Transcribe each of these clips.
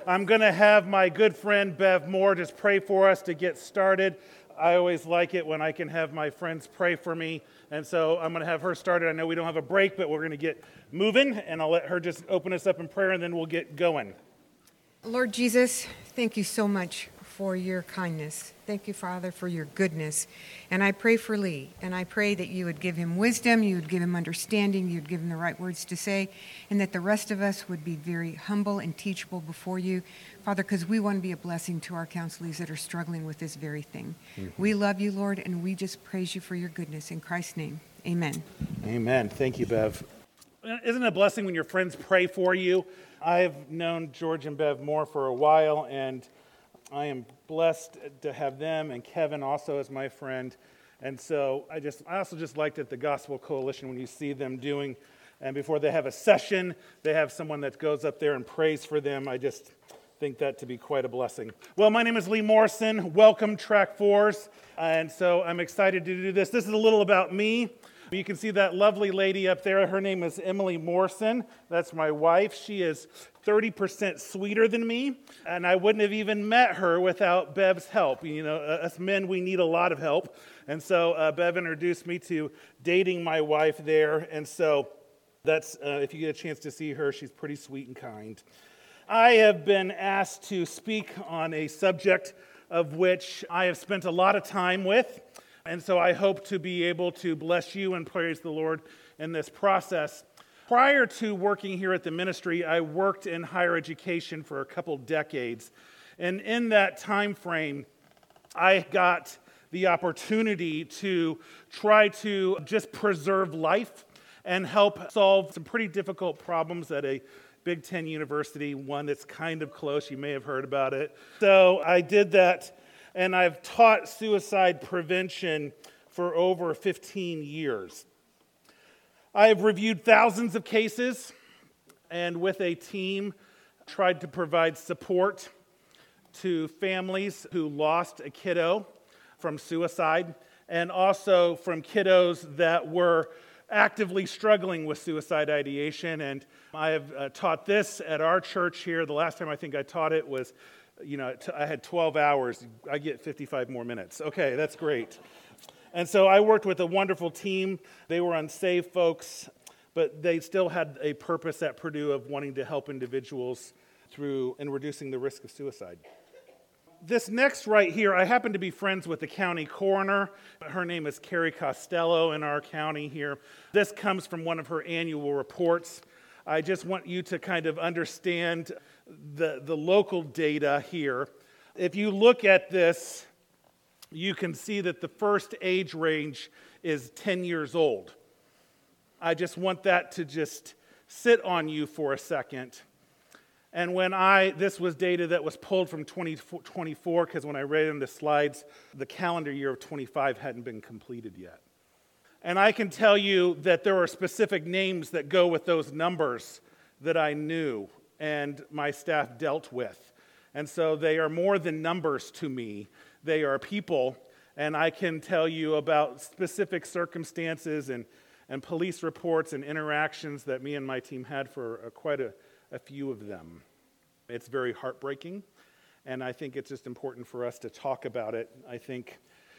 I'm going to have my good friend Bev Moore just pray for us to get started. I always like it when I can have my friends pray for me, and so I'm going to have her started. I know we don't have a break, but we're going to get moving, and I'll let her just open us up in prayer, and then we'll get going. Lord Jesus, thank you so much for your kindness. Thank you, Father, for your goodness. And I pray for Lee, and I pray that you would give him wisdom, you would give him understanding, you would give him the right words to say, and that the rest of us would be very humble and teachable before you, Father, because we want to be a blessing to our counselees that are struggling with this very thing. Mm-hmm. We love you, Lord, and we just praise you for your goodness. In Christ's name, amen. Amen. Thank you, Bev. Isn't it a blessing when your friends pray for you? I've known George and Bev Moore for a while, and I am blessed to have them and Kevin also as my friend. And so I also just liked at the Gospel Coalition when you see them doing, and before they have a session, they have someone that goes up there and prays for them. I just think that to be quite a blessing. Well, my name is Lee Morrison. Welcome, Track 4s. And so I'm excited to do this. This is a little about me. You can see that lovely lady up there. Her name is Emily Morrison. That's my wife. She is 30% sweeter than me, and I wouldn't have even met her without Bev's help. You know, us men, we need a lot of help. And so Bev introduced me to dating my wife there. And so that's, if you get a chance to see her, she's pretty sweet and kind. I have been asked to speak on a subject of which I have spent a lot of time with. And so I hope to be able to bless you and praise the Lord in this process. Prior to working here at the ministry, I worked in higher education for a couple decades. And in that time frame, I got the opportunity to try to just preserve life and help solve some pretty difficult problems at a Big Ten university, one that's kind of close. You may have heard about it. So I did that. And I've taught suicide prevention for over 15 years. I have reviewed thousands of cases and with a team tried to provide support to families who lost a kiddo from suicide and also from kiddos that were actively struggling with suicide ideation. And I have taught this at our church here. The last time I think I taught it was I had 12 hours. I get 55 more minutes. Okay, that's great. And so I worked with a wonderful team. They were unsaved folks, but they still had a purpose at Purdue of wanting to help individuals through and reducing the risk of suicide. This next right here, I happen to be friends with the county coroner. Her name is Carrie Costello in our county here. This comes from one of her annual reports. I just want you to kind of understand the local data here. If you look at this, you can see that the first age range is 10 years old. I just want that to just sit on you for a second. And this was data that was pulled from 2024, because when I read in the slides, the calendar year of 25 hadn't been completed yet. And I can tell you that there are specific names that go with those numbers that I knew and my staff dealt with. And so they are more than numbers to me. They are people, and I can tell you about specific circumstances and police reports and interactions that me and my team had for quite a few of them. It's very heartbreaking, and I think it's just important for us to talk about it. I think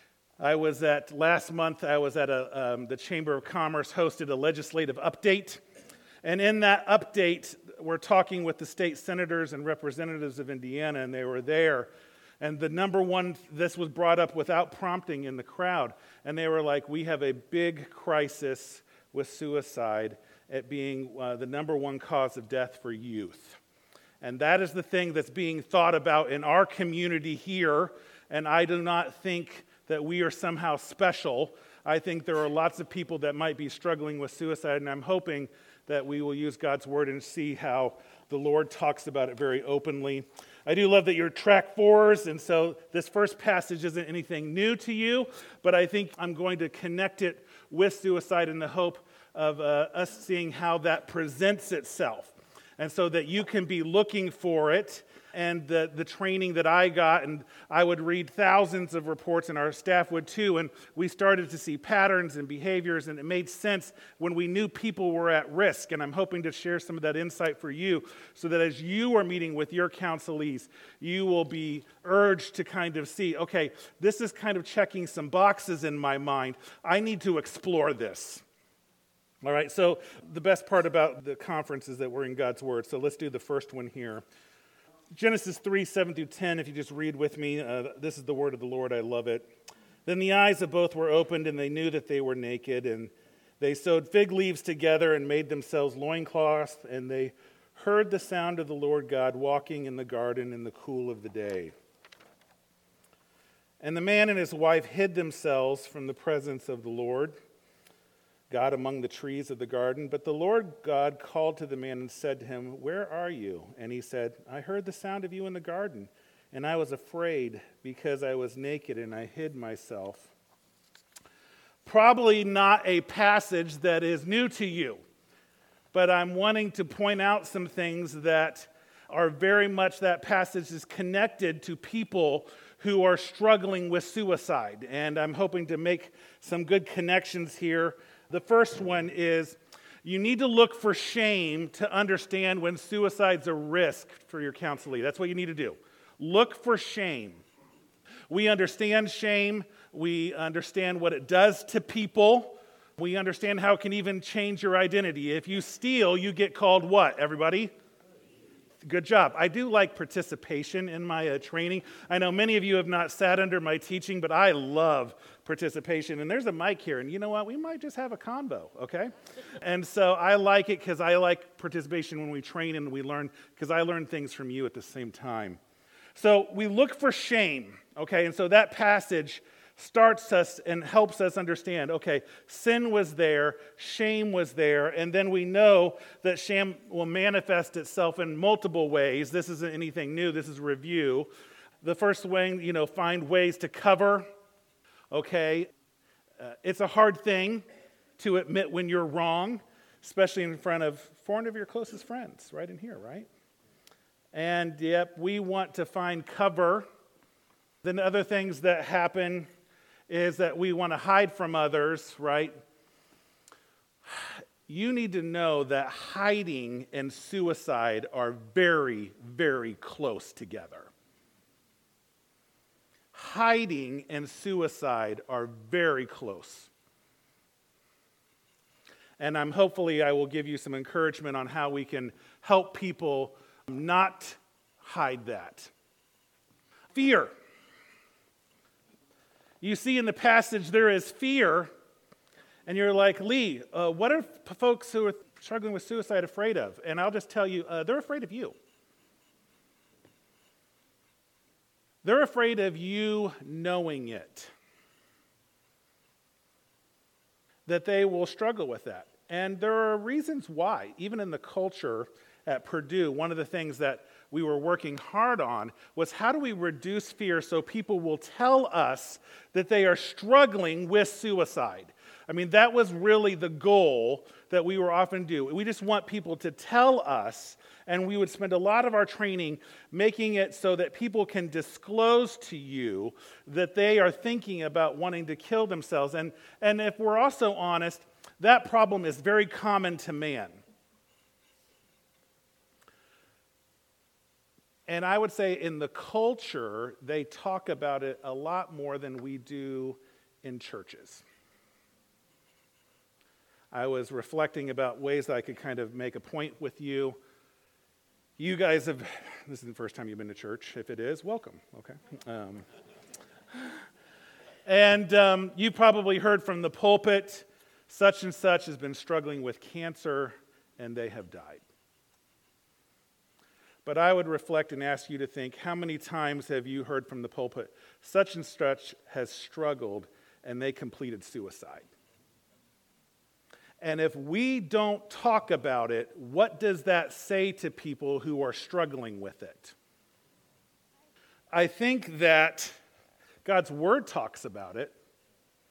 last month I was at the Chamber of Commerce hosted a legislative update, and in that update we're talking with the state senators and representatives of Indiana, and they were there. And the number one, this was brought up without prompting in the crowd, and they were like, we have a big crisis with suicide at being the number one cause of death for youth. And that is the thing that's being thought about in our community here, and I do not think that we are somehow special. I think there are lots of people that might be struggling with suicide, and I'm hoping that we will use God's word and see how the Lord talks about it very openly. I do love that you're Track 4s, and so this first passage isn't anything new to you, but I think I'm going to connect it with suicide in the hope of us seeing how that presents itself. And so that you can be looking for it. And the training that I got, and I would read thousands of reports, and our staff would too, and we started to see patterns and behaviors, and it made sense when we knew people were at risk. And I'm hoping to share some of that insight for you so that as you are meeting with your counselees, you will be urged to kind of see, okay, this is kind of checking some boxes in my mind. I need to explore this. All right, so the best part about the conference is that we're in God's Word. So let's do the first one here. Genesis 3, 7 through 10, if you just read with me, this is the word of the Lord, I love it. Then the eyes of both were opened, and they knew that they were naked, and they sewed fig leaves together and made themselves loincloths, and they heard the sound of the Lord God walking in the garden in the cool of the day. And the man and his wife hid themselves from the presence of the Lord God among the trees of the garden. But the Lord God called to the man and said to him, "Where are you?" And he said, "I heard the sound of you in the garden, and I was afraid because I was naked and I hid myself." Probably not a passage that is new to you, but I'm wanting to point out some things that are very much, that passage is connected to people who are struggling with suicide. And I'm hoping to make some good connections here. The first one is you need to look for shame to understand when suicide's a risk for your counselee. That's what you need to do. Look for shame. We understand shame. We understand what it does to people. We understand how it can even change your identity. If you steal, you get called what, everybody? Good job. I do like participation in my training. I know many of you have not sat under my teaching, but I love participation. And there's a mic here, and you know what? We might just have a convo, okay? And so I like it because I like participation when we train and we learn, because I learn things from you at the same time. So we look for shame, okay? And so that passage starts us and helps us understand, okay, sin was there, shame was there, and then we know that shame will manifest itself in multiple ways. This isn't anything new, this is review. The first way, find ways to cover, okay? It's a hard thing to admit when you're wrong, especially in front of 400 of your closest friends, right in here, right? And yep, we want to find cover. Then other things that happen is that we want to hide from others, right? You need to know that hiding and suicide are very, very close together. Hiding and suicide are very close. And hopefully I will give you some encouragement on how we can help people not hide that. Fear. You see in the passage there is fear, and you're like, Lee, what are folks who are struggling with suicide afraid of? And I'll just tell you, they're afraid of you. They're afraid of you knowing it, that they will struggle with that. And there are reasons why. Even in the culture at Purdue, one of the things that we were working hard on was how do we reduce fear so people will tell us that they are struggling with suicide. I mean, that was really the goal that we were often do. We just want people to tell us, and we would spend a lot of our training making it so that people can disclose to you that they are thinking about wanting to kill themselves. And if we're also honest, that problem is very common to man. And I would say in the culture, they talk about it a lot more than we do in churches. I was reflecting about ways that I could kind of make a point with you. You guys this is the first time you've been to church. If it is, welcome, okay? And you probably heard from the pulpit, such and such has been struggling with cancer and they have died. But I would reflect and ask you to think, how many times have you heard from the pulpit, such and such has struggled and they completed suicide? And if we don't talk about it, what does that say to people who are struggling with it? I think that God's Word talks about it.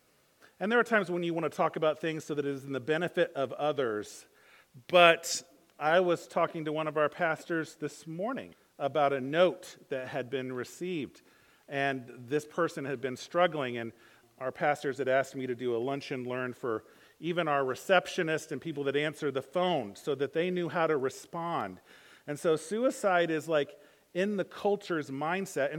And there are times when you want to talk about things so that it is in the benefit of others. But I was talking to one of our pastors this morning about a note that had been received, and this person had been struggling, and our pastors had asked me to do a lunch and learn for even our receptionists and people that answer the phone so that they knew how to respond. And so suicide is like in the culture's mindset. And